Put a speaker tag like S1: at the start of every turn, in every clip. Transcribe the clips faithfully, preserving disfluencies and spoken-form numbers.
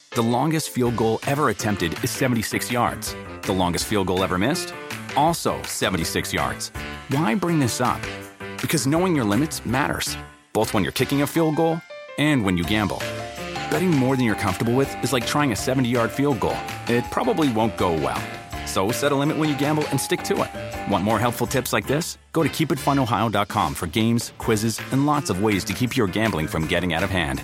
S1: The longest field goal ever attempted is seventy-six yards. The longest field goal ever missed? Also seventy-six yards. Why bring this up? Because knowing your limits matters, both when you're kicking a field goal and when you gamble. Betting more than you're comfortable with is like trying a seventy-yard field goal. It probably won't go well. So set a limit when you gamble and stick to it. Want more helpful tips like this? Go to keep it fun ohio dot com for games, quizzes, and lots of ways to keep your gambling from getting out of hand.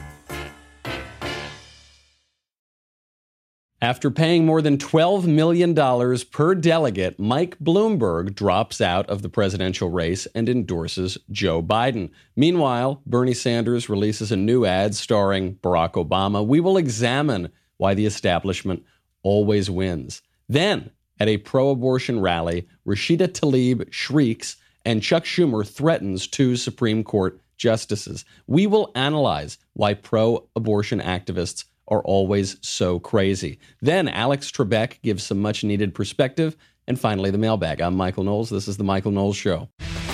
S2: After paying more than twelve million dollars per delegate, Mike Bloomberg drops out of the presidential race and endorses Joe Biden. Meanwhile, Bernie Sanders releases a new ad starring Barack Obama. We will examine why the establishment always wins. Then, at a pro-abortion rally, Rashida Tlaib shrieks and Chuck Schumer threatens two Supreme Court justices. We will analyze why pro-abortion activists are always so crazy. Then Alex Trebek gives some much-needed perspective. And finally, the mailbag. I'm Michael Knowles. This is The Michael Knowles Show.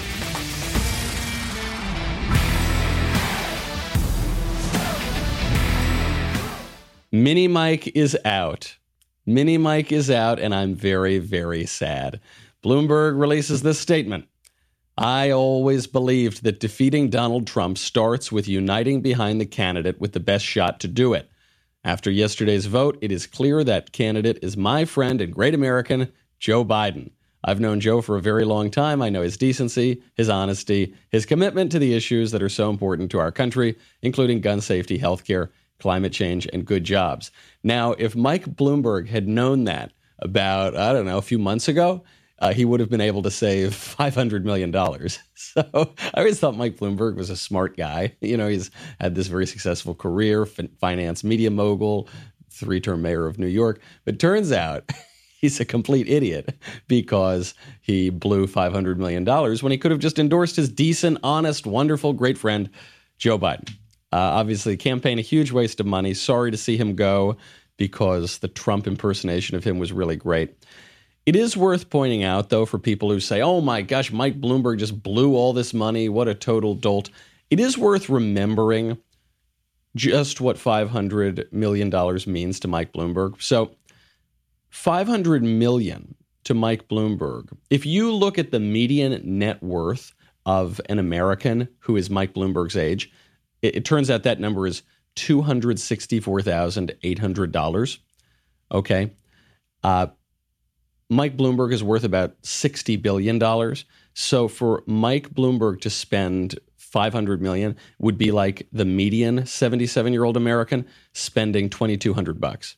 S2: Mini Mike is out. Mini Mike is out, and I'm very, very sad. Bloomberg releases this statement. I always believed that defeating Donald Trump starts with uniting behind the candidate with the best shot to do it. After yesterday's vote, it is clear that candidate is my friend and great American, Joe Biden. I've known Joe for a very long time. I know his decency, his honesty, his commitment to the issues that are so important to our country, including gun safety, healthcare, climate change, and good jobs. Now, if Mike Bloomberg had known that about, I don't know, a few months ago, Uh, he would have been able to save five hundred million dollars. So I always thought Mike Bloomberg was a smart guy. You know, he's had this very successful career, fin- finance media mogul, three-term mayor of New York. But turns out he's a complete idiot because he blew five hundred million dollars when he could have just endorsed his decent, honest, wonderful, great friend, Joe Biden. Uh, obviously, campaign, a huge waste of money. Sorry to see him go because the Trump impersonation of him was really great. It is worth pointing out, though, for people who say, oh, my gosh, Mike Bloomberg just blew all this money. What a total dolt. It is worth remembering just what five hundred million dollars means to Mike Bloomberg. So five hundred million dollars to Mike Bloomberg. If you look at the median net worth of an American who is Mike Bloomberg's age, it, it turns out that number is two hundred sixty-four thousand eight hundred dollars. Okay. Uh, Mike Bloomberg is worth about sixty billion dollars. So for Mike Bloomberg to spend five hundred million dollars would be like the median seventy-seven-year-old American spending twenty-two hundred bucks.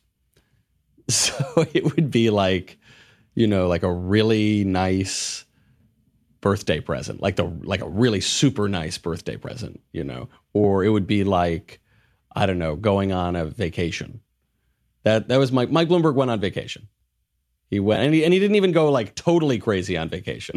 S2: So it would be like, you know, like a really nice birthday present, like the like a really super nice birthday present, you know, or it would be like, I don't know, going on a vacation. That that was Mike. Mike Bloomberg went on vacation. He went, and he, and he didn't even go like totally crazy on vacation.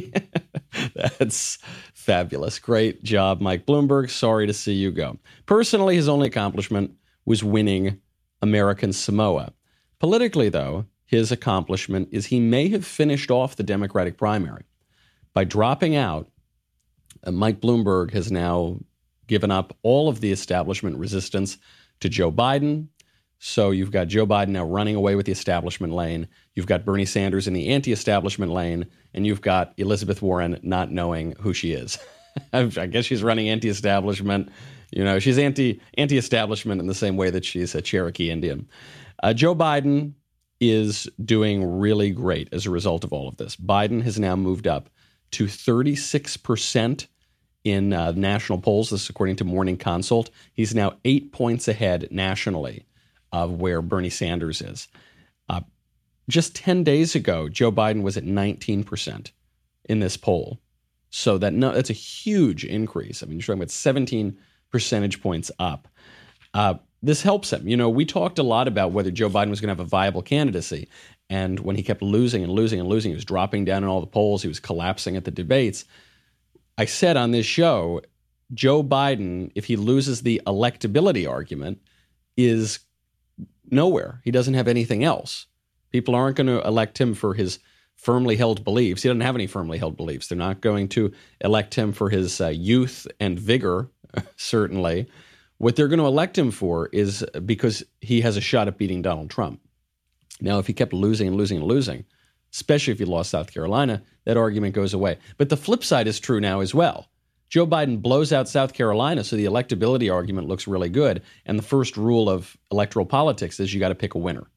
S2: That's fabulous. Great job, Mike Bloomberg. Sorry to see you go. Personally, his only accomplishment was winning American Samoa. Politically, though, his accomplishment is he may have finished off the Democratic primary. By dropping out, uh, Mike Bloomberg has now given up all of the establishment resistance to Joe Biden. So you've got Joe Biden now running away with the establishment lane. You've got Bernie Sanders in the anti-establishment lane. And you've got Elizabeth Warren not knowing who she is. I guess she's running anti-establishment. You know, she's anti, anti-establishment in the same way that she's a Cherokee Indian. Uh, Joe Biden is doing really great as a result of all of this. Biden has now moved up to thirty-six percent in uh, national polls. This is according to Morning Consult. He's now eight points ahead nationally of where Bernie Sanders is. Uh, just ten days ago, Joe Biden was at nineteen percent in this poll. So that no, that's a huge increase. I mean, you're talking about seventeen percentage points up. Uh, this helps him. You know, we talked a lot about whether Joe Biden was going to have a viable candidacy. And when he kept losing and losing and losing, he was dropping down in all the polls. He was collapsing at the debates. I said on this show, Joe Biden, if he loses the electability argument, is nowhere. He doesn't have anything else. People aren't going to elect him for his firmly held beliefs. He doesn't have any firmly held beliefs. They're not going to elect him for his uh, youth and vigor, certainly, What they're going to elect him for is because he has a shot at beating Donald Trump. Now, if he kept losing and losing and losing, especially if he lost South Carolina, that argument goes away. But the flip side is true now as well. Joe Biden blows out South Carolina, so the electability argument looks really good. And the first rule of electoral politics is you got to pick a winner.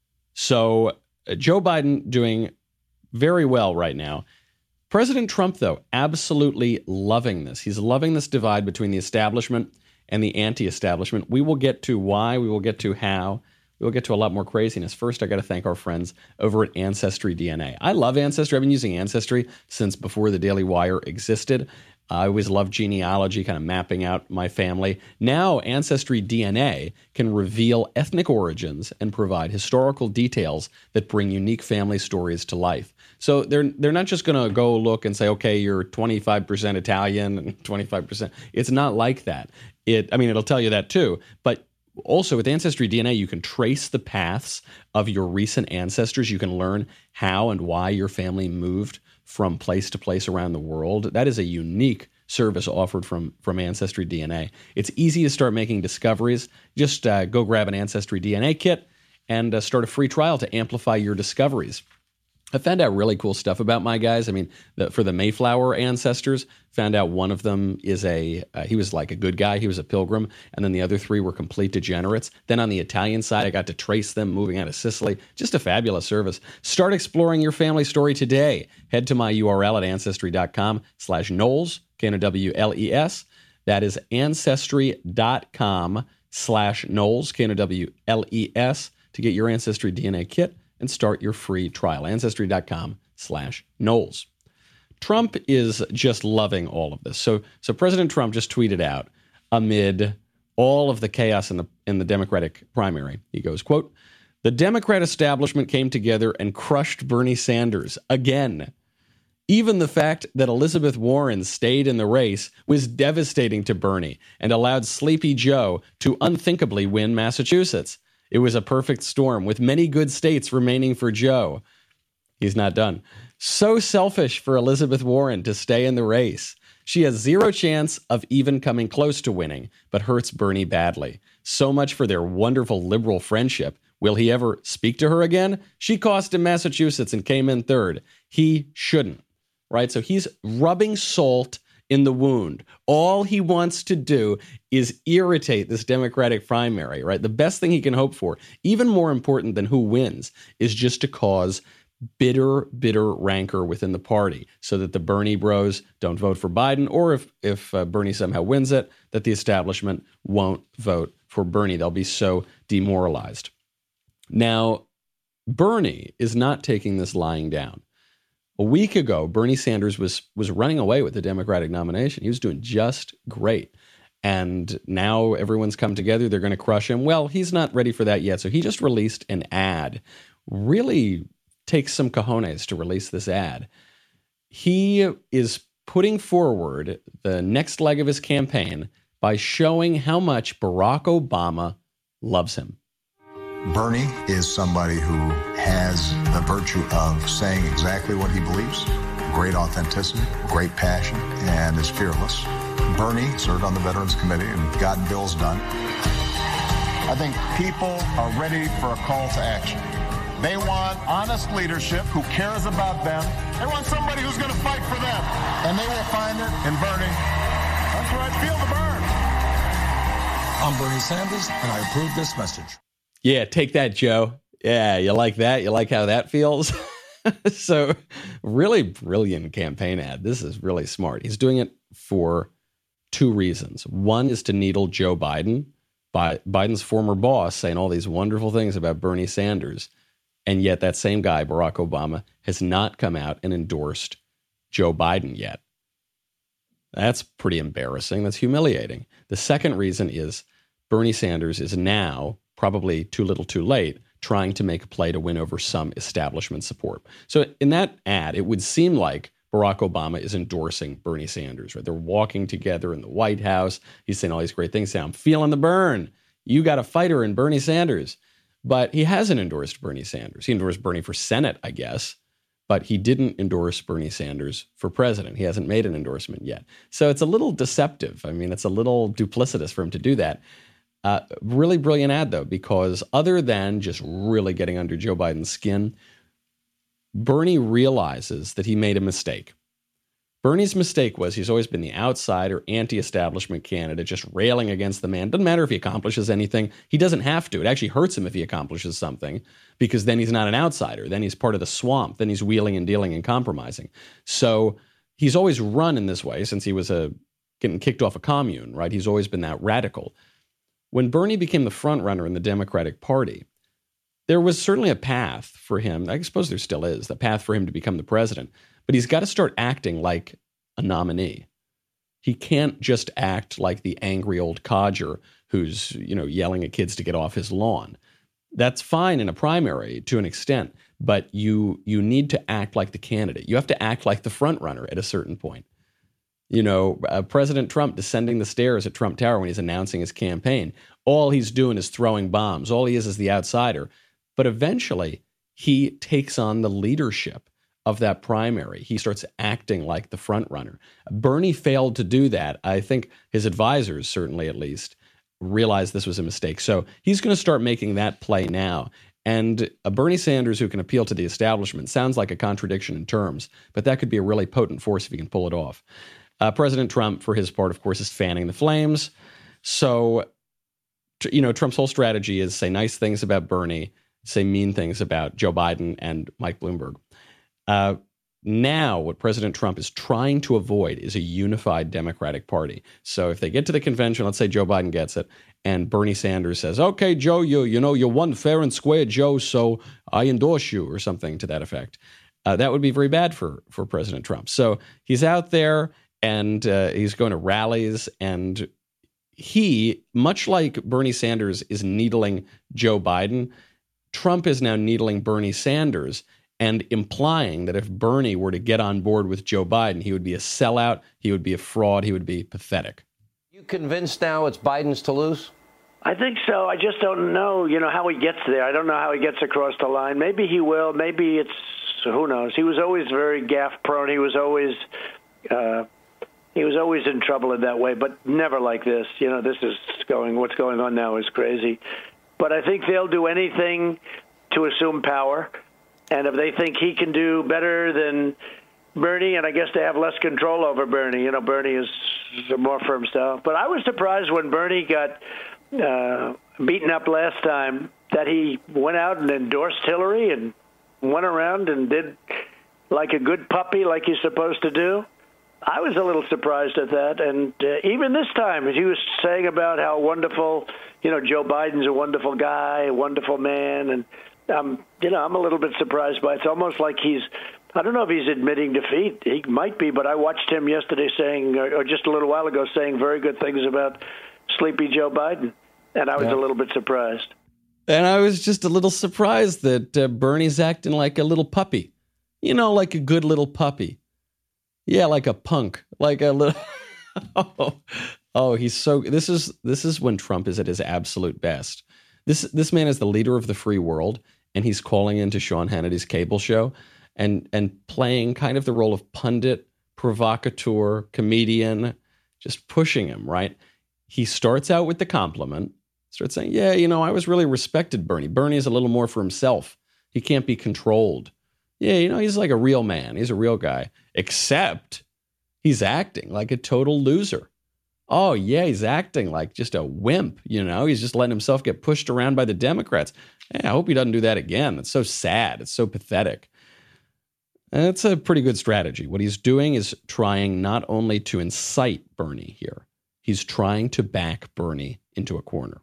S2: So uh, Joe Biden doing very well right now. President Trump, though, absolutely loving this. He's loving this divide between the establishment and the anti-establishment. We will get to why. We will get to how. We will get to a lot more craziness. First, I got to thank our friends over at Ancestry D N A. I love Ancestry. I've been using Ancestry since before the Daily Wire existed. I always loved genealogy, kind of mapping out my family. Now, Ancestry D N A can reveal ethnic origins and provide historical details that bring unique family stories to life. So they're they're not just going to go look and say, okay, you're twenty-five percent Italian and twenty-five percent. It's not like that. It, I mean, it'll tell you that too, but also with Ancestry D N A, you can trace the paths of your recent ancestors. You can learn how and why your family moved from place to place around the world. That is a unique service offered from, from Ancestry D N A. It's easy to start making discoveries. Just uh, go grab an Ancestry D N A kit and uh, start a free trial to amplify your discoveries. I found out really cool stuff about my guys. I mean, the, for the Mayflower ancestors, found out one of them is a, uh, he was like a good guy. He was a pilgrim. And then the other three were complete degenerates. Then on the Italian side, I got to trace them moving out of Sicily. Just a fabulous service. Start exploring your family story today. Head to my U R L at ancestry.com slash Knowles, K N O W L E S. That is ancestry.com slash Knowles, K N O W L E S, to get your Ancestry D N A kit and start your free trial. Ancestry.com slash Knowles. Trump is just loving all of this. So, so President Trump just tweeted out amid all of the chaos in the in the Democratic primary. He goes, quote, "The Democrat establishment came together and crushed Bernie Sanders again. Even the fact that Elizabeth Warren stayed in the race was devastating to Bernie and allowed Sleepy Joe to unthinkably win Massachusetts. It was a perfect storm, with many good states remaining for Joe." He's not done. "So selfish for Elizabeth Warren to stay in the race. She has zero chance of even coming close to winning, but hurts Bernie badly. So much for their wonderful liberal friendship. Will he ever speak to her again? She cost him Massachusetts and came in third. He shouldn't." Right? So he's rubbing salt in the wound. All he wants to do is irritate this Democratic primary, right? The best thing he can hope for, even more important than who wins, is just to cause bitter, bitter rancor within the party so that the Bernie bros don't vote for Biden, or if, if uh, Bernie somehow wins it, that the establishment won't vote for Bernie. They'll be so demoralized. Now, Bernie is not taking this lying down. A week ago, Bernie Sanders was was running away with the Democratic nomination. He was doing just great. And now everyone's come together. They're going to crush him. Well, he's not ready for that yet. So he just released an ad. Really takes some cojones to release this ad. He is putting forward the next leg of his campaign by showing how much Barack Obama loves him.
S3: Bernie is somebody who has the virtue of saying exactly what he believes, great authenticity, great passion, and is fearless. Bernie served on the Veterans Committee and got bills done. I think people are ready for a call to action. They want honest leadership who cares about them. They want somebody who's going to fight for them. And they will find it in Bernie. That's right, feel the burn.
S4: I'm Bernie Sanders, and I approve this message.
S2: Yeah, take that, Joe. Yeah, you like that? You like how that feels? So, really brilliant campaign ad. This is really smart. He's doing it for two reasons. One is to needle Joe Biden, by Biden's former boss, saying all these wonderful things about Bernie Sanders. And yet that same guy, Barack Obama, has not come out and endorsed Joe Biden yet. That's pretty embarrassing. That's humiliating. The second reason is Bernie Sanders is now, probably too little too late, trying to make a play to win over some establishment support. So in that ad, it would seem like Barack Obama is endorsing Bernie Sanders, right? They're walking together in the White House. He's saying all these great things, saying, "I'm feeling the burn. You got a fighter in Bernie Sanders." But he hasn't endorsed Bernie Sanders. He endorsed Bernie for Senate, I guess. but he didn't endorse Bernie Sanders for president. He hasn't made an endorsement yet. So it's a little deceptive. I mean, it's a little duplicitous for him to do that. Uh, really brilliant ad, though, because other than just really getting under Joe Biden's skin, Bernie realizes that he made a mistake. Bernie's mistake was he's always been the outsider, anti-establishment candidate, just railing against the man. Doesn't matter if he accomplishes anything. He doesn't have to. It actually hurts him if he accomplishes something, because then he's not an outsider. Then he's part of the swamp. Then he's wheeling and dealing and compromising. So he's always run in this way since he was a getting kicked off a commune, right? He's always been that radical. When Bernie became the front runner in the Democratic Party, there was certainly a path for him. I suppose there still is, the path for him to become the president. But he's got to start acting like a nominee. He can't just act like the angry old codger who's, you know, yelling at kids to get off his lawn. That's fine in a primary to an extent, but you you need to act like the candidate. You have to act like the front runner at a certain point. You know, uh, President Trump descending the stairs at Trump Tower when he's announcing his campaign, all he's doing is throwing bombs. All he is is the outsider. But eventually, he takes on the leadership of that primary. He starts acting like the front runner. Bernie failed to do that. I think his advisors, certainly at least, realized this was a mistake. So he's going to start making that play now. And a Bernie Sanders who can appeal to the establishment sounds like a contradiction in terms, but that could be a really potent force if he can pull it off. Uh, President Trump, for his part, of course, is fanning the flames. So, you know, Trump's whole strategy is say nice things about Bernie, say mean things about Joe Biden and Mike Bloomberg. Uh, now, what President Trump is trying to avoid is a unified Democratic Party. So if they get to the convention, let's say Joe Biden gets it, and Bernie Sanders says, okay, Joe, you you know, you won fair and square, Joe, so I endorse you, or something to that effect. Uh, that would be very bad for, for President Trump. So he's out there, and uh, he's going to rallies, and he, much like Bernie Sanders is needling Joe Biden, Trump is now needling Bernie Sanders and implying that if Bernie were to get on board with Joe Biden, he would be a sellout, he would be a fraud, he would be pathetic.
S5: You convinced now it's Biden's to lose?
S6: I think so. I just don't know, you know, how he gets there. I don't know how he gets across the line. Maybe he will. Maybe it's, who knows. He was always very gaffe prone. He was always, uh, he was always in trouble in that way, but never like this. You know, this is going, what's going on now is crazy. But I think they'll do anything to assume power. And if they think he can do better than Bernie, and I guess they have less control over Bernie. You know, Bernie is more for himself. But I was surprised when Bernie got uh, beaten up last time that he went out and endorsed Hillary and went around and did like a good puppy like he's supposed to do. I was a little surprised at that. And uh, even this time, he was saying about how wonderful, you know, Joe Biden's a wonderful guy, a wonderful man. And, um, you know, I'm a little bit surprised by it. It's almost like he's, I don't know if he's admitting defeat. He might be, but I watched him yesterday saying, or just a little while ago, saying very good things about sleepy Joe Biden. And I was yeah. a little bit surprised.
S2: And I was just a little surprised that uh, Bernie's acting like a little puppy. You know, like a good little puppy. Yeah, like a punk, like a little. oh, oh, he's so. This is this is when Trump is at his absolute best. This this man is the leader of the free world, and he's calling into Sean Hannity's cable show, and and playing kind of the role of pundit, provocateur, comedian, just pushing him. Right. He starts out with the compliment, starts saying, "Yeah, you know, I was really respected, Bernie. Bernie is a little more for himself. He can't be controlled. Yeah, you know, he's like a real man. He's a real guy." Except he's acting like a total loser. Oh, yeah, he's acting like just a wimp, you know? He's just letting himself get pushed around by the Democrats. Yeah, I hope he doesn't do that again. It's so sad. It's so pathetic. And it's a pretty good strategy. What he's doing is trying not only to incite Bernie here, he's trying to back Bernie into a corner.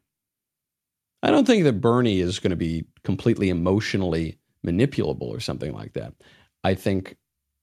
S2: I don't think that Bernie is going to be completely emotionally manipulable or something like that. I think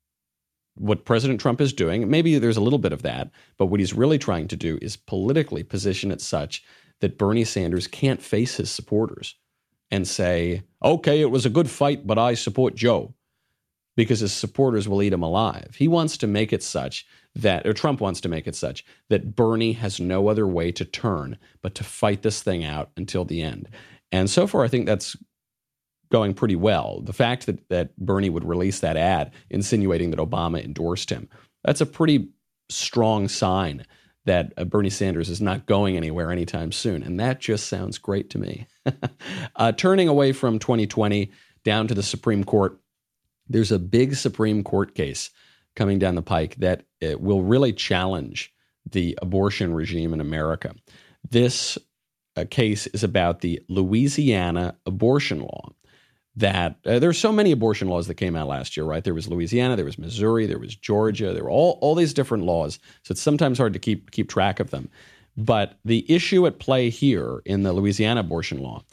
S2: what President Trump is doing, maybe there's a little bit of that, but what he's really trying to do is politically position it such that Bernie Sanders can't face his supporters and say, okay, it was a good fight, but I support Joe, because his supporters will eat him alive. He wants to make it such that, or Trump wants to make it such, that Bernie has no other way to turn but to fight this thing out until the end. And so far, I think that's going pretty well. The fact that, that Bernie would release that ad insinuating that Obama endorsed him, that's a pretty strong sign that uh, Bernie Sanders is not going anywhere anytime soon. And that just sounds great to me. uh, turning away from twenty twenty down to the Supreme Court, there's a big Supreme Court case coming down the pike that uh, will really challenge the abortion regime in America. This uh, case is about the Louisiana abortion law. That uh, there's so many abortion laws that came out last year, right? There was Louisiana, there was Missouri, there was Georgia, there were all, all these different laws. So it's sometimes hard to keep keep track of them. But the issue at play here in the Louisiana abortion law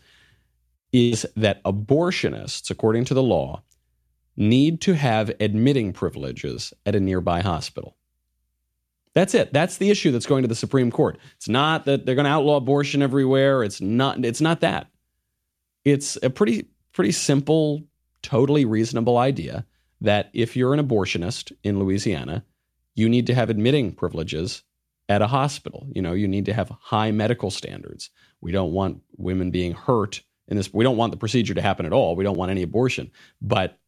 S2: is that abortionists, according to the law, need to have admitting privileges at a nearby hospital. That's it. That's the issue that's going to the Supreme Court. It's not that they're going to outlaw abortion everywhere. It's not. It's not that. It's a pretty. Pretty simple, totally reasonable idea that if you're an abortionist in Louisiana, you need to have admitting privileges at a hospital. You know, you need to have high medical standards. We don't want women being hurt in this. We don't want the procedure to happen at all. We don't want any abortion. But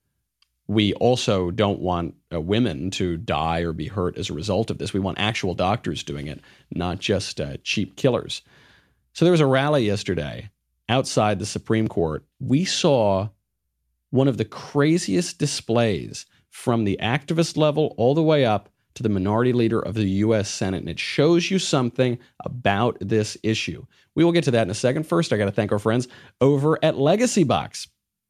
S2: we also don't want uh, women to die or be hurt as a result of this. We want actual doctors doing it, not just uh, cheap killers. So there was a rally yesterday outside the Supreme Court. We saw one of the craziest displays from the activist level all the way up to the minority leader of the U S Senate. And it shows you something about this issue. We will get to that in a second. First, I got to thank our friends over at Legacy Box.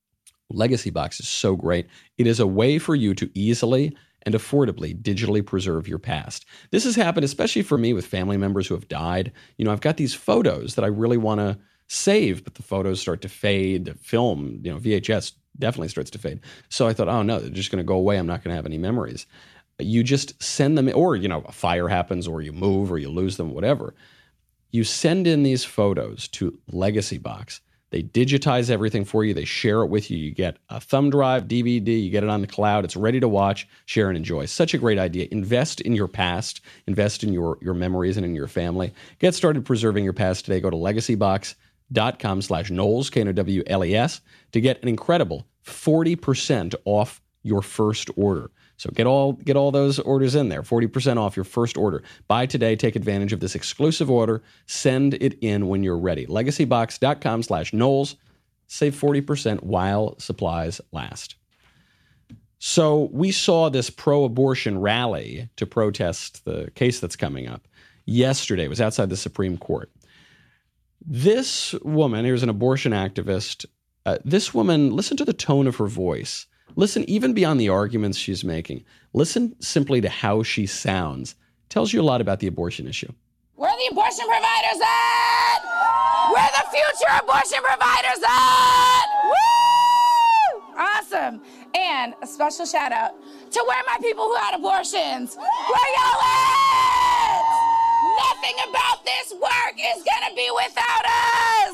S2: Legacy Box is so great. It is a way for you to easily and affordably digitally preserve your past. This has happened especially for me with family members who have died. You know, I've got these photos that I really want to save, but the photos start to fade. The film, you know, V H S definitely starts to fade. So I thought, oh no, they're just going to go away. I'm not going to have any memories. You just send them, or, you know, a fire happens, or you move, or you lose them, whatever. You send in these photos to Legacy Box. They digitize everything for you. They share it with you. You get a thumb drive, D V D, you get it on the cloud. It's ready to watch, share, and enjoy. Such a great idea. Invest in your past. Invest in your, your memories and in your family. Get started preserving your past today. Go to legacybox dot com slash Knowles, K N O W L E S, to get an incredible forty percent off your first order. So get all get all those orders in there, forty percent off your first order. Buy today, take advantage of this exclusive order, send it in when you're ready. legacybox dot com slash Knowles, save forty percent while supplies last. So we saw this pro-abortion rally to protest the case that's coming up yesterday. It was outside the Supreme Court. This woman, here's an abortion activist. Uh, this woman, listen to the tone of her voice. Listen, even beyond the arguments she's making. Listen simply to how she sounds. Tells you a lot about the abortion issue.
S7: Where are the abortion providers at? Where are the future abortion providers at? Woo! Awesome. And a special shout out to where my people who had abortions. Where y'all at? Nothing about this work is gonna be without us.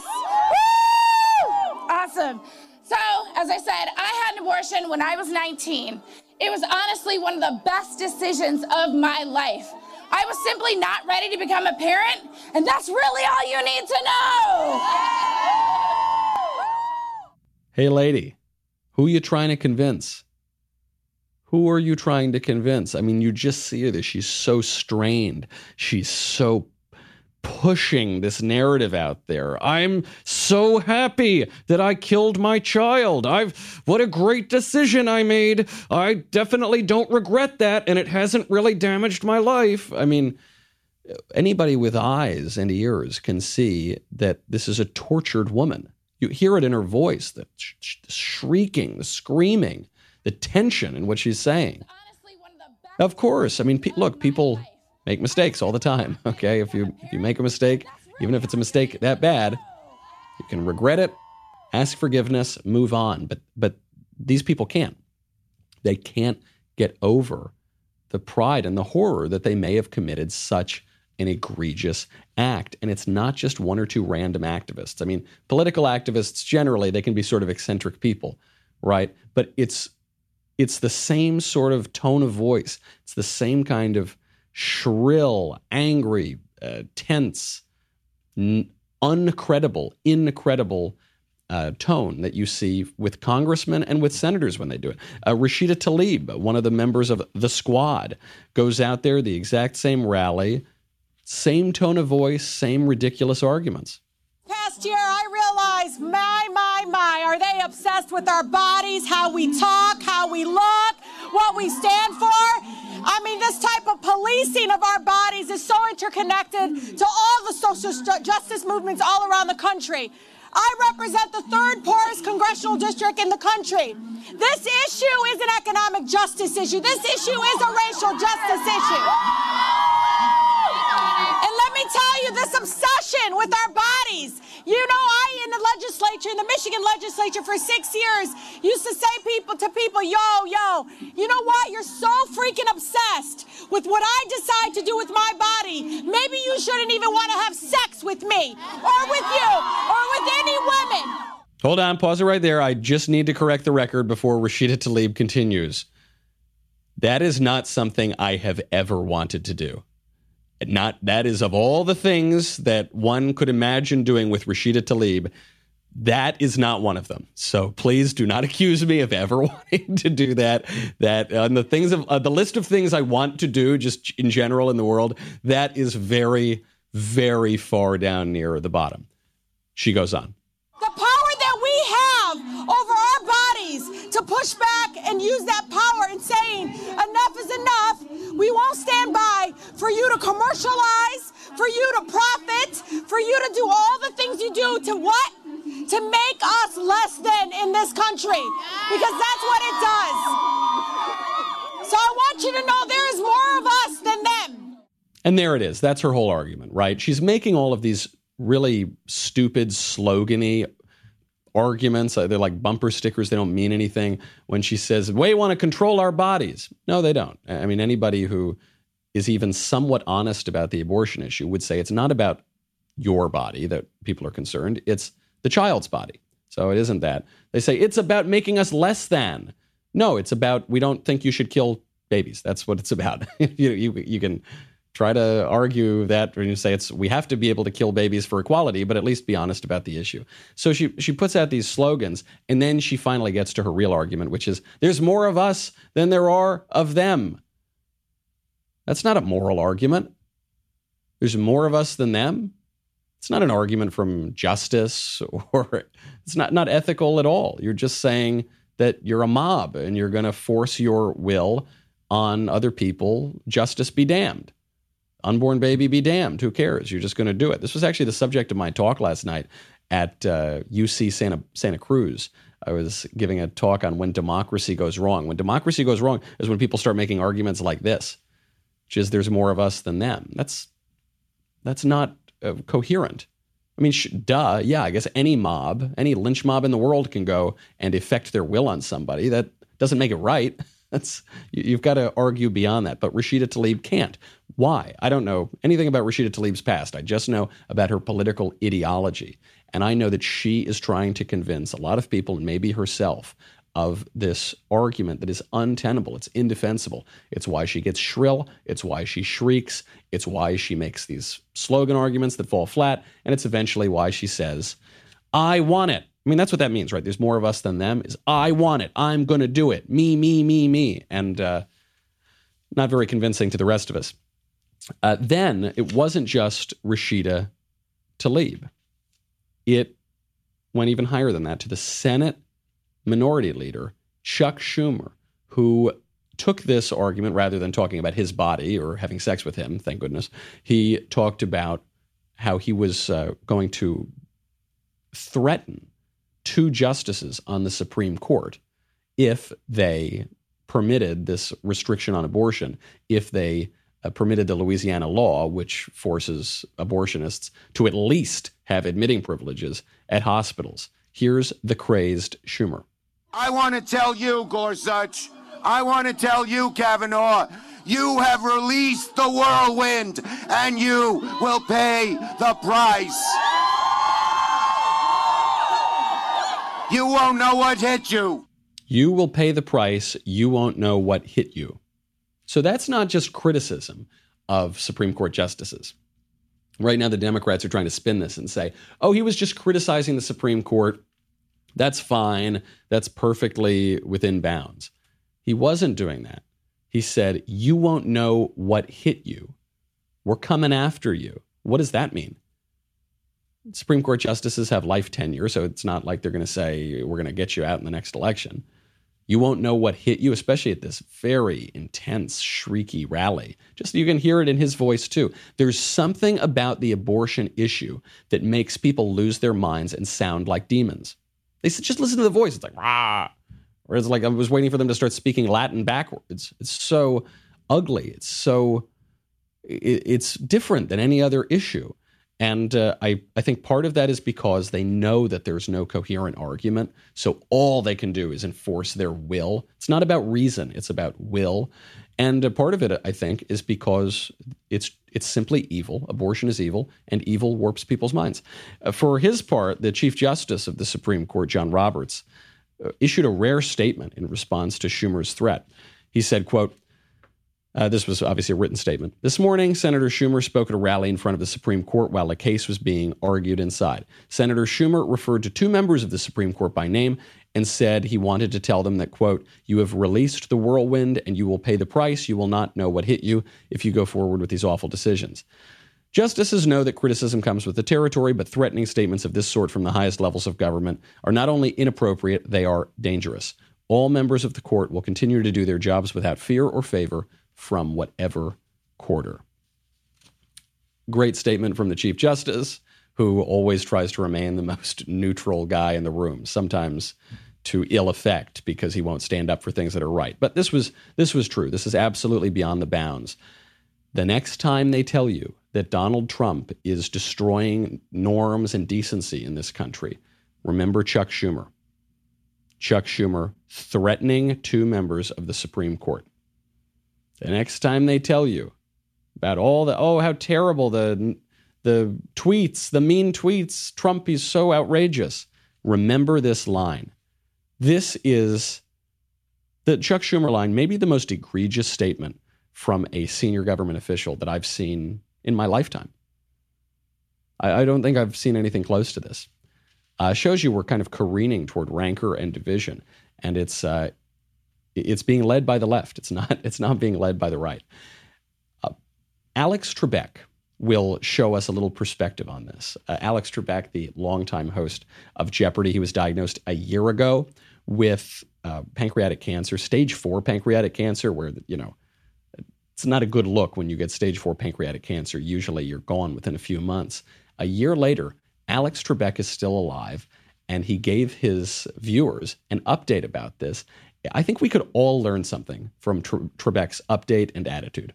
S7: Woo! Awesome. So, as I said, I had an abortion when I was nineteen. It was honestly one of the best decisions of my life. I was simply not ready to become a parent, and that's really all you need to know.
S2: Hey, lady, who are you trying to convince? Who are you trying to convince? I mean, you just see her there. She's so strained. She's so pushing this narrative out there. I'm so happy that I killed my child. I've, what a great decision I made. I definitely don't regret that, and it hasn't really damaged my life. I mean, anybody with eyes and ears can see that this is a tortured woman. You hear it in her voice, the sh- sh- shrieking, the screaming, the tension in what she's saying. Of course. I mean, pe- look, people make mistakes all the time, okay? If you if you make a mistake, even if it's a mistake that bad, you can regret it, ask forgiveness, move on. But but these people can't. They can't get over the pride and the horror that they may have committed such an egregious act. And it's not just one or two random activists. I mean, political activists, generally, they can be sort of eccentric people, right? But it's it's the same sort of tone of voice. It's the same kind of shrill, angry, uh, tense, n- uncredible, incredible uh, tone that you see with congressmen and with senators when they do it. Uh, Rashida Tlaib, one of the members of the Squad, goes out there, the exact same rally, same tone of voice, same ridiculous arguments.
S8: Past year, I realized, my, my, my, are they obsessed with our bodies, how we talk, how we look, what we stand for? I mean, this type of policing of our bodies is so interconnected to all the social justice movements all around the country. I represent the third poorest congressional district in the country. This issue is an economic justice issue. This issue is a racial justice issue. And let me tell you, this obsession with our bodies. You know, I in the legislature, in the Michigan legislature for six years, used to say people to people, yo, yo, you know what? You're so freaking obsessed with what I decide to do with my body. Maybe you shouldn't even want to have sex with me or with you or with any women.
S2: Hold on, pause it right there. I just need to correct the record before Rashida Tlaib continues. That is not something I have ever wanted to do. Not that is of all the things that one could imagine doing with Rashida Tlaib, that is not one of them. So please do not accuse me of ever wanting to do that. That on uh, the things of uh, the list of things I want to do, just in general in the world, that is very, very far down near the bottom. She goes on.
S8: The power that we have over our bodies to push back and use that power in saying enough is enough. We won't stand by for you to commercialize, for you to profit, for you to do all the things you do to what? To make us less than in this country. Because that's what it does. So I want you to know there is more of us than them.
S2: And there it is. That's her whole argument, right? She's making all of these really stupid, slogan-y arguments. They're like bumper stickers. They don't mean anything. When she says, we want to control our bodies. No, they don't. I mean, anybody who is even somewhat honest about the abortion issue would say it's not about your body that people are concerned. It's the child's body. So it isn't that. They say it's about making us less than. No, it's about we don't think you should kill babies. That's what it's about. you, you, you can try to argue that when you say it's we have to be able to kill babies for equality, but at least be honest about the issue. So she she puts out these slogans, and then she finally gets to her real argument, which is there's more of us than there are of them. That's not a moral argument. There's more of us than them. It's not an argument from justice, or it's not, not ethical at all. You're just saying that you're a mob and you're going to force your will on other people. Justice be damned. Unborn baby be damned. Who cares? You're just going to do it. This was actually the subject of my talk last night at uh, U C Santa, Santa Cruz. I was giving a talk on when democracy goes wrong. When democracy goes wrong is when people start making arguments like this, which is there's more of us than them. That's that's not uh, coherent. I mean, sh- duh, yeah, I guess any mob, any lynch mob in the world can go and effect their will on somebody. That doesn't make it right. That's you, you've got to argue beyond that. But Rashida Tlaib can't. Why? I don't know anything about Rashida Tlaib's past. I just know about her political ideology. And I know that she is trying to convince a lot of people, and maybe herself, of this argument that is untenable. It's indefensible. It's why she gets shrill. It's why she shrieks. It's why she makes these slogan arguments that fall flat. And it's eventually why she says, I want it. I mean, that's what that means, right? There's more of us than them is I want it. I'm going to do it. Me, me, me, me. And uh, not very convincing to the rest of us. Uh, then it wasn't just Rashida Tlaib. It went even higher than that to the Senate Minority Leader, Chuck Schumer, who took this argument rather than talking about his body or having sex with him, thank goodness. He talked about how he was uh, going to threaten two justices on the Supreme Court if they permitted this restriction on abortion, if they uh, permitted the Louisiana law, which forces abortionists to at least have admitting privileges at hospitals. Here's the crazed Schumer.
S9: I want to tell you, Gorsuch, I want to tell you, Kavanaugh, you have released the whirlwind, and you will pay the price. You won't know what hit you.
S2: You will pay the price. You won't know what hit you. So that's not just criticism of Supreme Court justices. Right now, the Democrats are trying to spin this and say, oh, he was just criticizing the Supreme Court That's fine. That's perfectly within bounds. He wasn't doing that. He said, you won't know what hit you. We're coming after you. What does that mean? Supreme Court justices have life tenure, so it's not like they're going to say, we're going to get you out in the next election. You won't know what hit you, especially at this very intense, shrieky rally. Just you can hear it in his voice, too. There's something about the abortion issue that makes people lose their minds and sound like demons. They said, just listen to the voice. It's like, rah. Whereas like I was waiting for them to start speaking Latin backwards. It's so ugly. It's so, it, it's different than any other issue. And uh, I, I think part of that is because they know that there's no coherent argument. So all they can do is enforce their will. It's not about reason. It's about will. And a part of it, I think, is because it's it's simply evil. Abortion is evil, and evil warps people's minds. Uh, for his part, the Chief Justice of the Supreme Court, John Roberts, uh, issued a rare statement in response to Schumer's threat. He said, quote, Uh, this was obviously a written statement. This morning, Senator Schumer spoke at a rally in front of the Supreme Court while a case was being argued inside. Senator Schumer referred to two members of the Supreme Court by name and said he wanted to tell them that, quote, you have released the whirlwind and you will pay the price. You will not know what hit you if you go forward with these awful decisions. Justices know that criticism comes with the territory, but threatening statements of this sort from the highest levels of government are not only inappropriate, they are dangerous. All members of the court will continue to do their jobs without fear or favor from whatever quarter. Great statement from the Chief Justice, who always tries to remain the most neutral guy in the room, sometimes to ill effect because he won't stand up for things that are right. But this was this was true. This is absolutely beyond the bounds. The next time they tell you that Donald Trump is destroying norms and decency in this country, remember Chuck Schumer. Chuck Schumer threatening two members of the Supreme Court. The next time they tell you about all the, oh, how terrible the the tweets, the mean tweets, Trump is so outrageous, remember this line. This is the Chuck Schumer line, maybe the most egregious statement from a senior government official that I've seen in my lifetime. I, I don't think I've seen anything close to this. Uh, shows you we're kind of careening toward rancor and division, and it's uh, It's being led by the left. It's not, it's not being led by the right. Uh, Alex Trebek will show us a little perspective on this. Uh, Alex Trebek, the longtime host of Jeopardy, he was diagnosed a year ago with uh, pancreatic cancer, stage four pancreatic cancer, where, you know, it's not a good look when you get stage four pancreatic cancer. Usually you're gone within a few months. A year later, Alex Trebek is still alive, and he gave his viewers an update about this. I think we could all learn something from Tre- Trebek's update and attitude.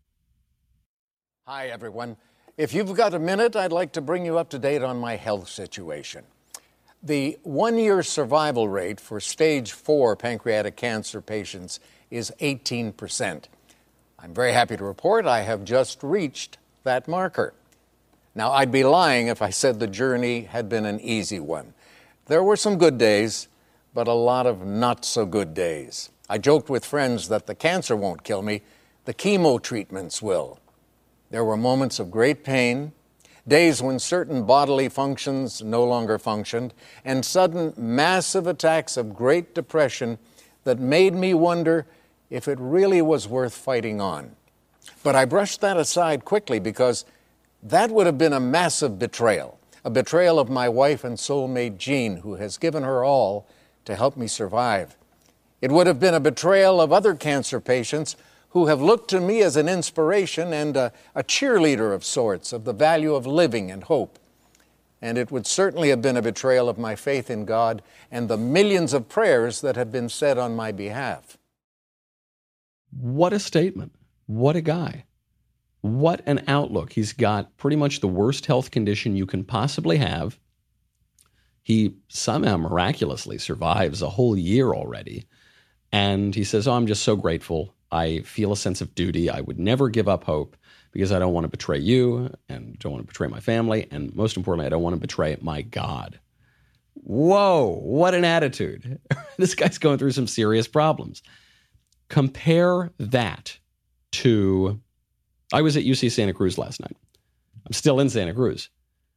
S10: Hi, everyone. If you've got a minute, I'd like to bring you up to date on my health situation. The one-year survival rate for stage four pancreatic cancer patients is eighteen percent. I'm very happy to report I have just reached that marker. Now, I'd be lying if I said the journey had been an easy one. There were some good days, but a lot of not-so-good days. I joked with friends that the cancer won't kill me, the chemo treatments will. There were moments of great pain, days when certain bodily functions no longer functioned, and sudden massive attacks of great depression that made me wonder if it really was worth fighting on. But I brushed that aside quickly because that would have been a massive betrayal, a betrayal of my wife and soulmate Jean, who has given her all to help me survive. It would have been a betrayal of other cancer patients who have looked to me as an inspiration and a, a cheerleader of sorts of the value of living and hope. And it would certainly have been a betrayal of my faith in God and the millions of prayers that have been said on my behalf.
S2: What a statement. What a guy. What an outlook. He's got pretty much the worst health condition you can possibly have. He somehow miraculously survives a whole year already. And he says, oh, I'm just so grateful. I feel a sense of duty. I would never give up hope because I don't want to betray you and don't want to betray my family. And most importantly, I don't want to betray my God. Whoa, what an attitude. This guy's going through some serious problems. Compare that to, I was at U C Santa Cruz last night. I'm still in Santa Cruz.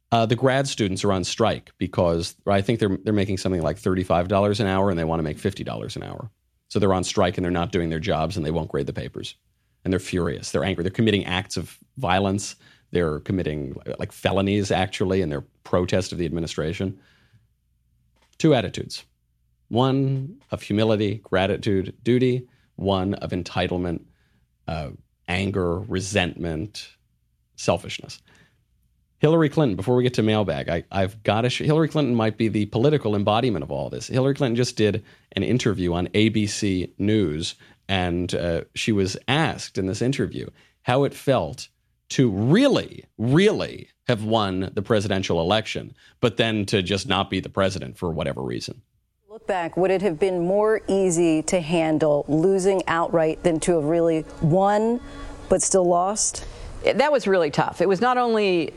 S2: Uh, the grad students are on strike because I think they're they're making something like thirty-five dollars an hour and they want to make fifty dollars an hour. So they're on strike and they're not doing their jobs and they won't grade the papers. And they're furious. They're angry. They're committing acts of violence. They're committing like felonies, actually, in their protest of the administration. Two attitudes. One of humility, gratitude, duty. One of entitlement, uh, anger, resentment, selfishness. Hillary Clinton, before we get to mailbag, I, I've got to show, Hillary Clinton might be the political embodiment of all this. Hillary Clinton just did an interview on A B C News, and uh, she was asked in this interview how it felt to really, really have won the presidential election, but then to just not be the president for whatever reason.
S11: Look back, would it have been more easy to handle losing outright than to have really won but still lost?
S12: That was really tough. It was not only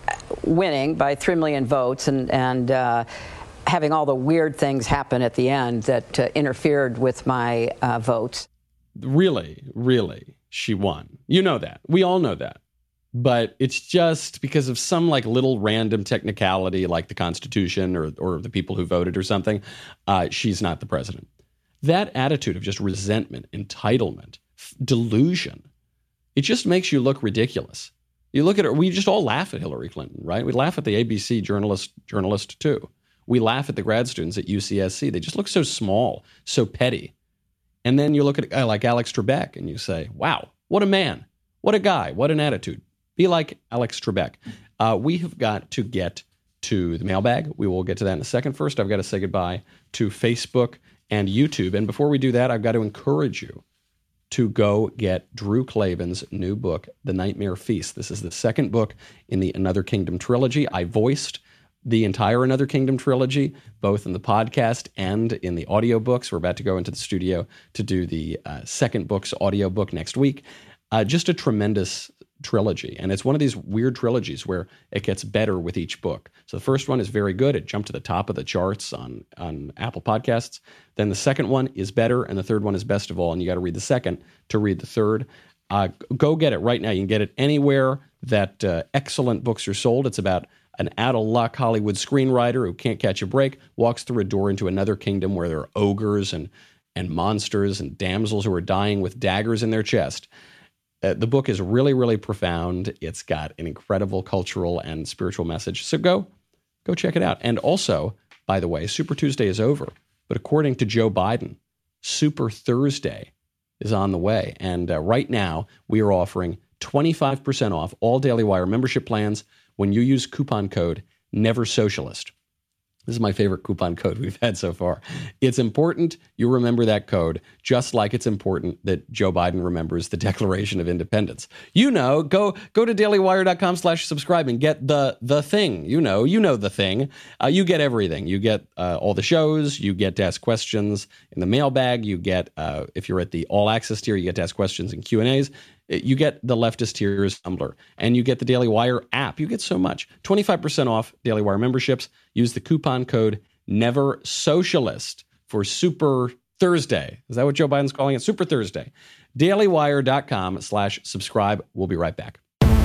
S12: winning by three million votes and, and uh, having all the weird things happen at the end that uh, interfered with my uh, votes.
S2: Really, really, she won. You know that. We all know that. But it's just because of some like little random technicality like the Constitution or, or the people who voted or something, uh, she's not the president. That attitude of just resentment, entitlement, f- delusion, it just makes you look ridiculous. You look at her, we just all laugh at Hillary Clinton, right? We laugh at the A B C journalist, journalist too. We laugh at the grad students at U C S C. They just look so small, so petty. And then you look at a guy like Alex Trebek and you say, wow, what a man, what a guy, what an attitude. Be like Alex Trebek. Uh, we have got to get to the mailbag. We will get to that in a second. First, I've got to say goodbye to Facebook and YouTube. And before we do that, I've got to encourage you to go get Drew Klavan's new book, The Nightmare Feast. This is the second book in the Another Kingdom trilogy. I voiced the entire Another Kingdom trilogy, both in the podcast and in the audiobooks. We're about to go into the studio to do the uh, second book's audiobook next week. Uh, just a tremendous trilogy. And it's one of these weird trilogies where it gets better with each book. So the first one is very good. It jumped to the top of the charts on, on Apple Podcasts. Then the second one is better, and the third one is best of all. And you got to read the second to read the third. Uh, go get it right now. You can get it anywhere that uh, excellent books are sold. It's about an out-of-luck Hollywood screenwriter who can't catch a break, walks through a door into another kingdom where there are ogres and, and monsters and damsels who are dying with daggers in their chest. Uh, the book is really, really profound. It's got an incredible cultural and spiritual message. So go, go check it out. And also, by the way, Super Tuesday is over. But according to Joe Biden, Super Thursday is on the way. And uh, right now, we are offering twenty-five percent off all Daily Wire membership plans when you use coupon code NEVERSOCIALIST. This is my favorite coupon code we've had so far. It's important you remember that code, just like it's important that Joe Biden remembers the Declaration of Independence. You know, go go to dailywire.com slash subscribe and get the the thing. You know, you know the thing. Uh, you get everything. You get uh, all the shows. You get to ask questions in the mailbag. You get, uh, if you're at the All Access tier, you get to ask questions in Q and A's. You get the leftist tier's Tumblr, and you get the Daily Wire app. You get so much. twenty-five percent off Daily Wire memberships. Use the coupon code NEVERSOCIALIST for Super Thursday. Is that what Joe Biden's calling it? Super Thursday. dailywire.com slash subscribe. We'll be right back.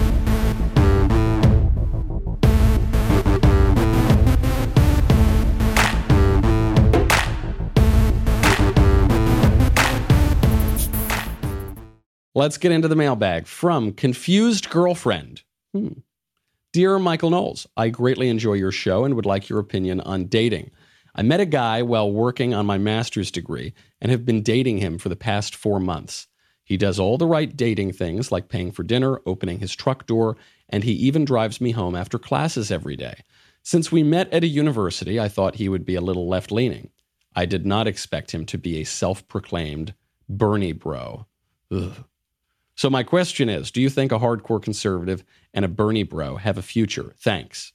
S2: Let's get into the mailbag from Confused Girlfriend. Hmm. Dear Michael Knowles, I greatly enjoy your show and would like your opinion on dating. I met a guy while working on my master's degree and have been dating him for the past four months. He does all the right dating things like paying for dinner, opening his truck door, and he even drives me home after classes every day. Since we met at a university, I thought he would be a little left-leaning. I did not expect him to be a self-proclaimed Bernie bro. Ugh. So my question is, do you think a hardcore conservative and a Bernie bro have a future? Thanks.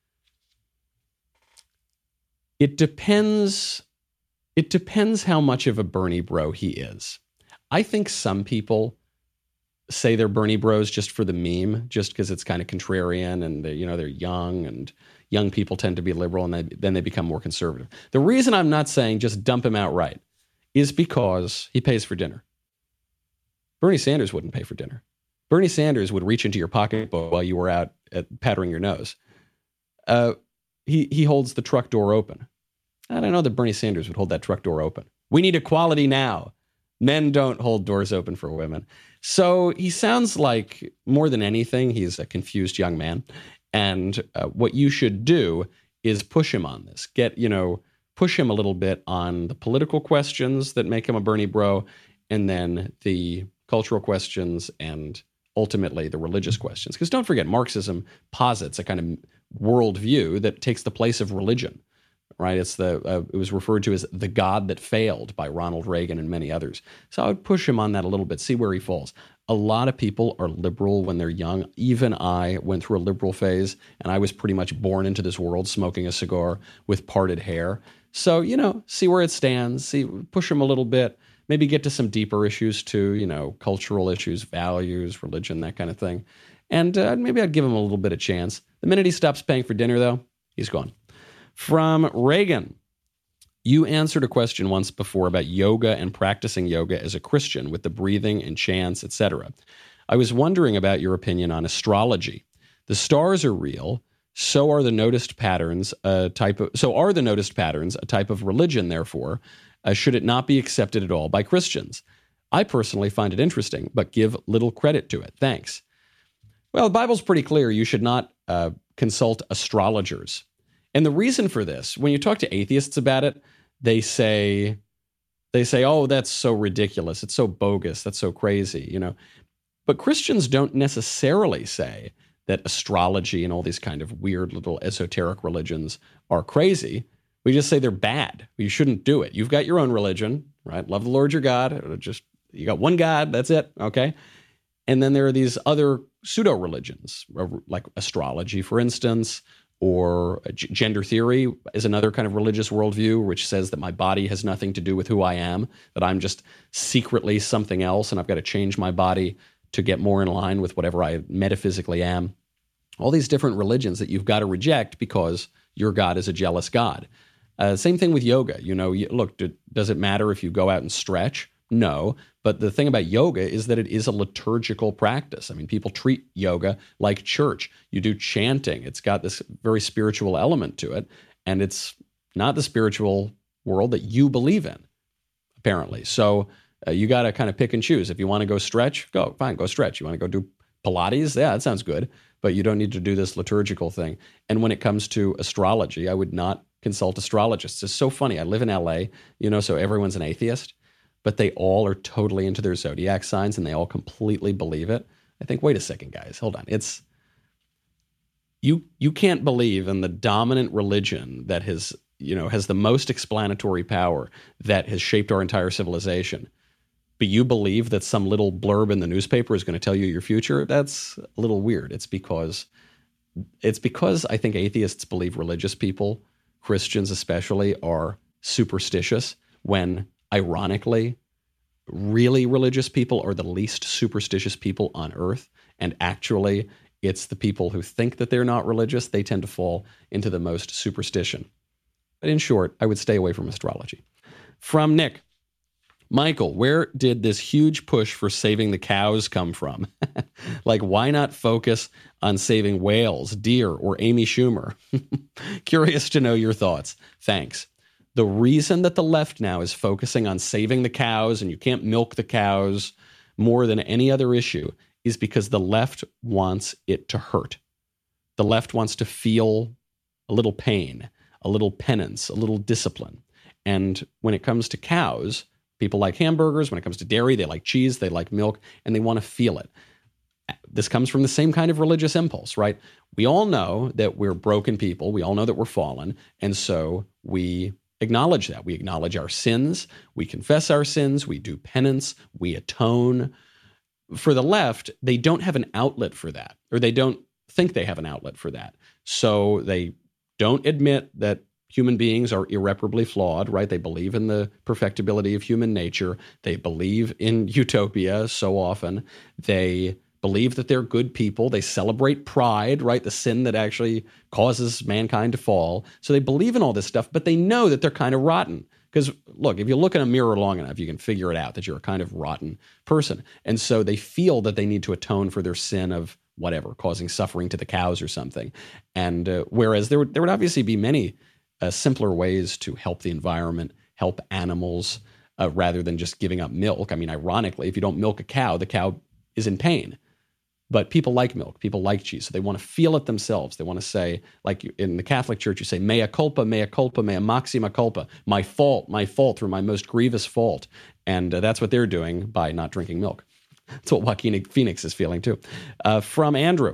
S2: It depends. It depends how much of a Bernie bro he is. I think some people say they're Bernie bros just for the meme, just because it's kind of contrarian and they, you know, they're young and young people tend to be liberal and they, then they become more conservative. The reason I'm not saying just dump him outright is because he pays for dinner. Bernie Sanders wouldn't pay for dinner. Bernie Sanders would reach into your pocketbook while you were out at pattering your nose. uh, he, he holds the truck door open. I don't know that Bernie Sanders would hold that truck door open. We need equality now. Men don't hold doors open for women. So he sounds like, more than anything, he's a confused young man. And uh, what you should do is push him on this. Get, you know, push him a little bit on the political questions that make him a Bernie bro, and then the cultural questions and ultimately the religious questions. Because don't forget, Marxism posits a kind of worldview that takes the place of religion. Right, it's the uh, it was referred to as the God that failed by Ronald Reagan and many others. So I would push him on that a little bit, see where he falls. A lot of people are liberal when they're young. Even I went through a liberal phase, and I was pretty much born into this world smoking a cigar with parted hair. So, you know, see where it stands. See, push him a little bit. Maybe get to some deeper issues too. You know, cultural issues, values, religion, that kind of thing. And uh, maybe I'd give him a little bit of chance. The minute he stops paying for dinner, though, he's gone. From Reagan, you answered a question once before about yoga and practicing yoga as a Christian with the breathing and chants, et cetera. I was wondering about your opinion on astrology. The stars are real, so are the noticed patterns a type of so are the noticed patterns a type of religion, therefore, uh, should it not be accepted at all by Christians? I personally find it interesting, but give little credit to it. Thanks. Well, the Bible's pretty clear. You should not uh, consult astrologers. And the reason for this, when you talk to atheists about it, they say, they say, oh, that's so ridiculous. It's so bogus. That's so crazy, you know. But Christians don't necessarily say that astrology and all these kind of weird little esoteric religions are crazy. We just say they're bad. You shouldn't do it. You've got your own religion, right? Love the Lord your God. Just, you got one God. That's it. Okay. And then there are these other pseudo religions, like astrology, for instance. Or gender theory is another kind of religious worldview, which says that my body has nothing to do with who I am, that I'm just secretly something else, and I've got to change my body to get more in line with whatever I metaphysically am. All these different religions that you've got to reject because your God is a jealous God. Uh, same thing with yoga. You know, you, look, do, does it matter if you go out and stretch? No. But the thing about yoga is that it is a liturgical practice. I mean, people treat yoga like church. You do chanting. It's got this very spiritual element to it. And it's not the spiritual world that you believe in, apparently. So uh, you got to kind of pick and choose. If you want to go stretch, go. Fine, go stretch. You want to go do Pilates? Yeah, that sounds good. But you don't need to do this liturgical thing. And when it comes to astrology, I would not consult astrologists. It's so funny. I live in L A, you know, so everyone's an atheist. But they all are totally into their zodiac signs and they all completely believe it. I think, wait a second, guys, hold on. It's you you can't believe in the dominant religion that has, you know, has the most explanatory power that has shaped our entire civilization. But you believe that some little blurb in the newspaper is going to tell you your future? That's a little weird. It's because it's because I think atheists believe religious people, Christians especially, are superstitious when ironically, really religious people are the least superstitious people on earth. And actually, it's the people who think that they're not religious. They tend to fall into the most superstition. But in short, I would stay away from astrology. From Nick, Michael, where did this huge push for saving the cows come from? Like, why not focus on saving whales, deer, or Amy Schumer? Curious to know your thoughts. Thanks. The reason that the left now is focusing on saving the cows and you can't milk the cows more than any other issue is because the left wants it to hurt. The left wants to feel a little pain, a little penance, a little discipline. And when it comes to cows, people like hamburgers. When it comes to dairy, they like cheese, they like milk, and they want to feel it. This comes from the same kind of religious impulse, right? We all know that we're broken people. We all know that we're fallen. And so we acknowledge that. We acknowledge our sins. We confess our sins. We do penance. We atone. For the left, they don't have an outlet for that, or they don't think they have an outlet for that. So they don't admit that human beings are irreparably flawed, right? They believe in the perfectibility of human nature. They believe in utopia so often. They believe that they're good people. They celebrate pride, right? The sin that actually causes mankind to fall. So they believe in all this stuff, but they know that they're kind of rotten. Because, look, if you look in a mirror long enough, you can figure it out that you're a kind of rotten person. And so they feel that they need to atone for their sin of whatever, causing suffering to the cows or something. And uh, whereas there would, there would obviously be many uh, simpler ways to help the environment, help animals, uh, rather than just giving up milk. I mean, ironically, if you don't milk a cow, the cow is in pain. But people like milk. People like cheese. So they want to feel it themselves. They want to say, like in the Catholic Church, you say, mea culpa, mea culpa, mea maxima culpa. My fault, my fault, through my most grievous fault. And uh, that's what they're doing by not drinking milk. That's what Joaquin Phoenix is feeling too. Uh, from Andrew,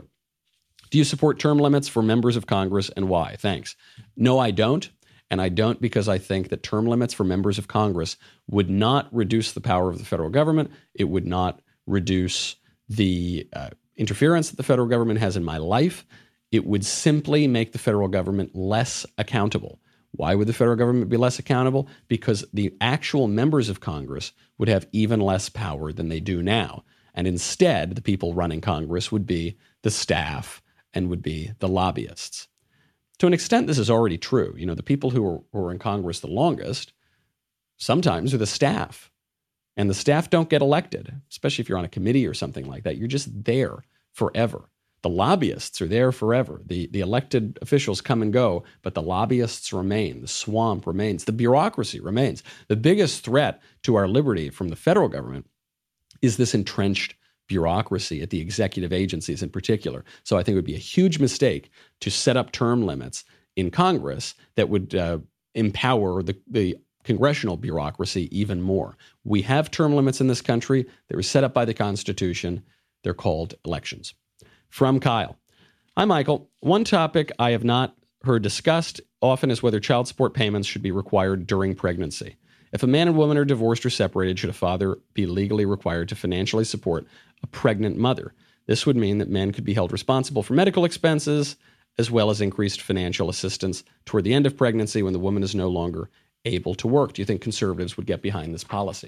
S2: do you support term limits for members of Congress and why? Thanks. No, I don't. And I don't because I think that term limits for members of Congress would not reduce the power of the federal government. It would not reduce the uh, interference that the federal government has in my life. It would simply make the federal government less accountable. Why would the federal government be less accountable? Because the actual members of Congress would have even less power than they do now. And instead, the people running Congress would be the staff and would be the lobbyists. To an extent, this is already true. You know, the people who are, who are in Congress the longest sometimes are the staff. And the staff don't get elected, especially if you're on a committee or something like that. You're just there forever. The lobbyists are there forever. The, the elected officials come and go, but the lobbyists remain. The swamp remains. The bureaucracy remains. The biggest threat to our liberty from the federal government is this entrenched bureaucracy at the executive agencies in particular. So I think it would be a huge mistake to set up term limits in Congress that would uh, empower the, the congressional bureaucracy even more. We have term limits in this country. They were set up by the Constitution. They're called elections. From Kyle. Hi, Michael. One topic I have not heard discussed often is whether child support payments should be required during pregnancy. If a man and woman are divorced or separated, should a father be legally required to financially support a pregnant mother? This would mean that men could be held responsible for medical expenses as well as increased financial assistance toward the end of pregnancy when the woman is no longer able to work. Do you think conservatives would get behind this policy?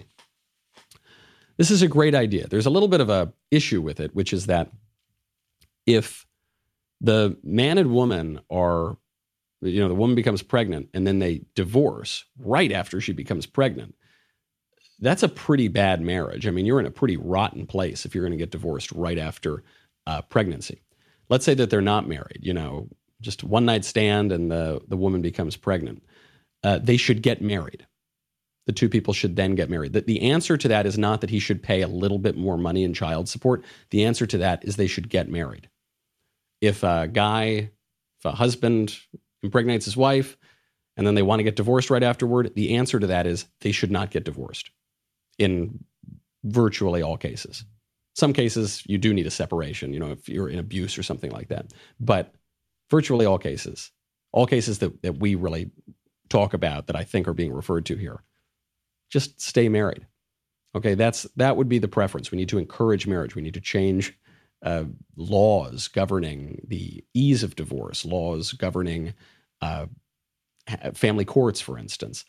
S2: This is a great idea. There's a little bit of a issue with it, which is that if the man and woman are, you know, the woman becomes pregnant and then they divorce right after she becomes pregnant, that's a pretty bad marriage. I mean, you're in a pretty rotten place if you're going to get divorced right after uh, pregnancy. Let's say that they're not married, you know, just one night stand and the, the woman becomes pregnant. Uh, they should get married. The two people should then get married. The, the answer to that is not that he should pay a little bit more money in child support. The answer to that is they should get married. If a guy, if a husband impregnates his wife and then they want to get divorced right afterward, the answer to that is they should not get divorced in virtually all cases. Some cases you do need a separation, you know, if you're in abuse or something like that. But virtually all cases, all cases that, that we really talk about that I think are being referred to here, just stay married. Okay, that's that would be the preference. We need to encourage marriage. We need to change uh, laws governing the ease of divorce, laws governing uh, family courts, for instance.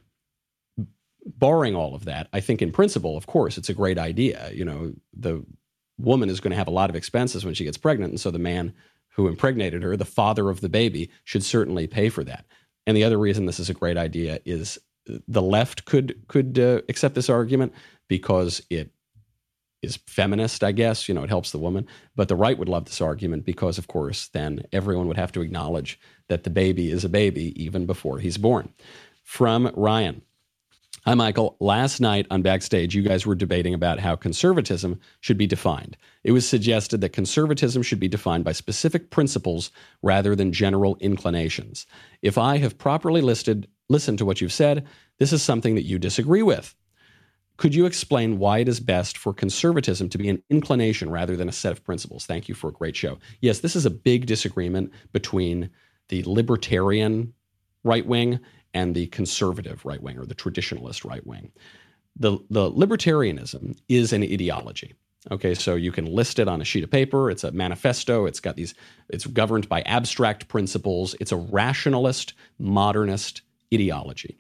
S2: Barring all of that, I think in principle, of course, it's a great idea. You know, the woman is going to have a lot of expenses when she gets pregnant, and so the man who impregnated her, the father of the baby, should certainly pay for that. And the other reason this is a great idea is the left could could uh, accept this argument because it is feminist, I guess. You know, it helps the woman. But the right would love this argument because, of course, then everyone would have to acknowledge that the baby is a baby even before he's born. From Ryan. Hi, Michael. Last night on Backstage, you guys were debating about how conservatism should be defined. It was suggested that conservatism should be defined by specific principles rather than general inclinations. If I have properly listed, listened to what you've said, this is something that you disagree with. Could you explain why it is best for conservatism to be an inclination rather than a set of principles? Thank you for a great show. Yes, this is a big disagreement between the libertarian right wing and the conservative right wing or the traditionalist right wing. The, the libertarianism is an ideology. Okay, so you can list it on a sheet of paper. It's a manifesto. It's got these, it's governed by abstract principles. It's a rationalist, modernist ideology.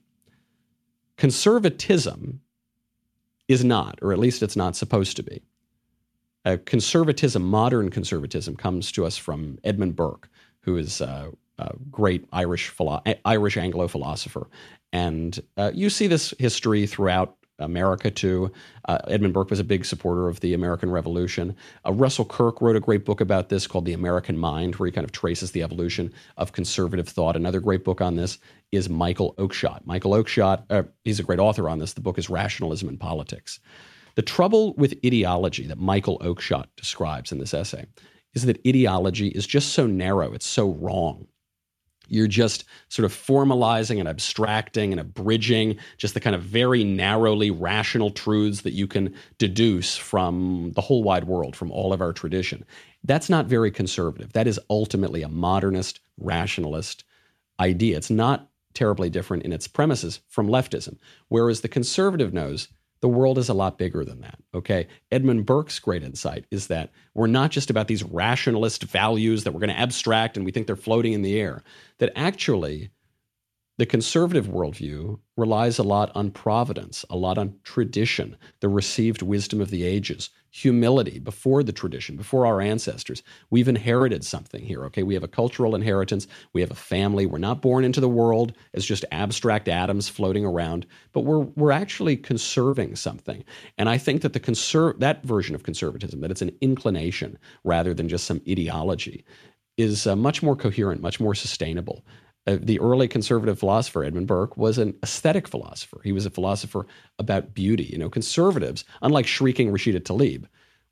S2: Conservatism is not, or at least it's not supposed to be. Uh, conservatism, modern conservatism, comes to us from Edmund Burke, who is uh, a great Irish philo- Irish Anglo philosopher. And uh, you see this history throughout America too. Uh, Edmund Burke was a big supporter of the American Revolution. Uh, Russell Kirk wrote a great book about this called The American Mind, where he kind of traces the evolution of conservative thought. Another great book on this is Michael Oakeshott. Michael Oakeshott, uh, he's a great author on this. The book is Rationalism in Politics. The trouble with ideology that Michael Oakeshott describes in this essay is that ideology is just so narrow, it's so wrong. You're just sort of formalizing and abstracting and abridging just the kind of very narrowly rational truths that you can deduce from the whole wide world, from all of our tradition. That's not very conservative. That is ultimately a modernist, rationalist idea. It's not terribly different in its premises from leftism, whereas the conservative knows the world is a lot bigger than that, okay? Edmund Burke's great insight is that we're not just about these rationalist values that we're going to abstract and we think they're floating in the air, that actually the conservative worldview relies a lot on providence, a lot on tradition, the received wisdom of the ages, humility before the tradition, before our ancestors. We've inherited something here, okay? We have a cultural inheritance. We have a family. We're not born into the world as just abstract atoms floating around, but we're we're actually conserving something. And I think that the conser- that version of conservatism, that it's an inclination rather than just some ideology, is uh, much more coherent, much more sustainable. Uh, the early conservative philosopher, Edmund Burke, was an aesthetic philosopher. He was a philosopher about beauty. You know, conservatives, unlike shrieking Rashida Tlaib,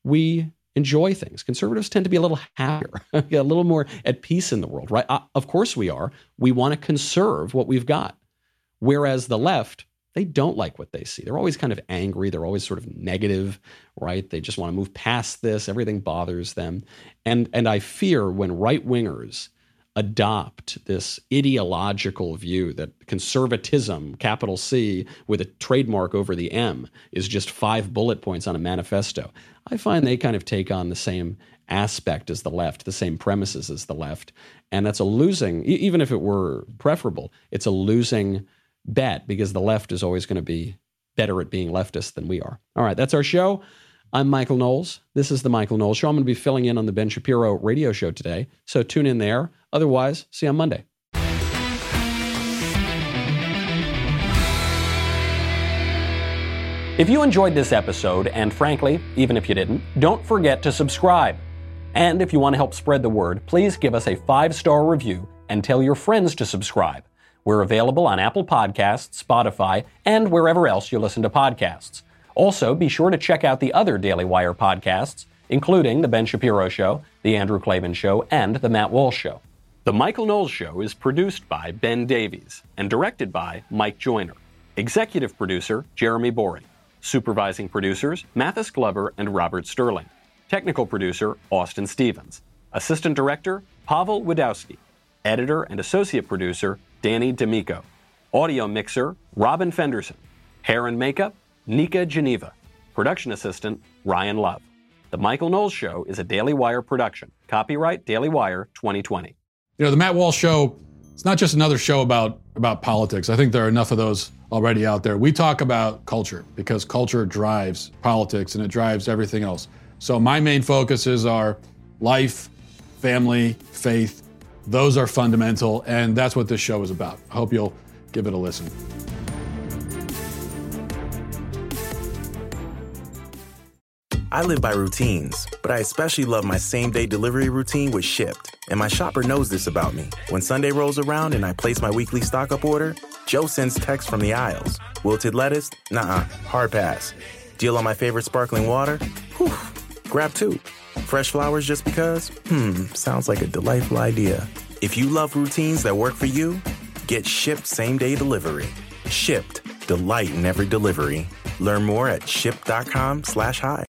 S2: we enjoy things. Conservatives tend to be a little happier, a little more at peace in the world, right? Uh, of course we are. We want to conserve what we've got. Whereas the left, they don't like what they see. They're always kind of angry. They're always sort of negative, right? They just want to move past this. Everything bothers them. And, and I fear when right-wingers adopt this ideological view that conservatism, capital C, with a trademark over the M, is just five bullet points on a manifesto. I find they kind of take on the same aspect as the left, the same premises as the left. And that's a losing, even if it were preferable, it's a losing bet because the left is always going to be better at being leftist than we are. All right, that's our show. I'm Michael Knowles. This is The Michael Knowles Show. I'm going to be filling in on the Ben Shapiro radio show today, so tune in there. Otherwise, see you on Monday. If you enjoyed this episode, and frankly, even if you didn't, don't forget to subscribe. And if you want to help spread the word, please give us a five-star review and tell your friends to subscribe. We're available on Apple Podcasts, Spotify, and wherever else you listen to podcasts. Also, be sure to check out the other Daily Wire podcasts, including The Ben Shapiro Show, The Andrew Klavan Show, and The Matt Walsh Show. The Michael Knowles Show is produced by Ben Davies and directed by Mike Joyner. Executive producer, Jeremy Boring. Supervising producers, Mathis Glover and Robert Sterling. Technical producer, Austin Stevens. Assistant director, Pavel Wadowski. Editor and associate producer, Danny D'Amico. Audio mixer, Robin Fenderson. Hair and makeup, Nika Geneva. Production assistant, Ryan Love. The Michael Knowles Show is a Daily Wire production. Copyright Daily Wire twenty twenty.
S13: You know, the Matt Walsh Show, it's not just another show about, about politics. I think there are enough of those already out there. We talk about culture because culture drives politics and it drives everything else. So my main focuses are life, family, faith. Those are fundamental, and that's what this show is about. I hope you'll give it a listen.
S14: I live by routines, but I especially love my same-day delivery routine with Shipt. And my shopper knows this about me. When Sunday rolls around and I place my weekly stock-up order, Joe sends texts from the aisles. Wilted lettuce? Nuh-uh. Hard pass. Deal on my favorite sparkling water? Whew. Grab two. Fresh flowers just because? Hmm, sounds like a delightful idea. If you love routines that work for you, get Shipt same-day delivery. Shipt. Delight in every delivery. Learn more at shipt.com slash hi.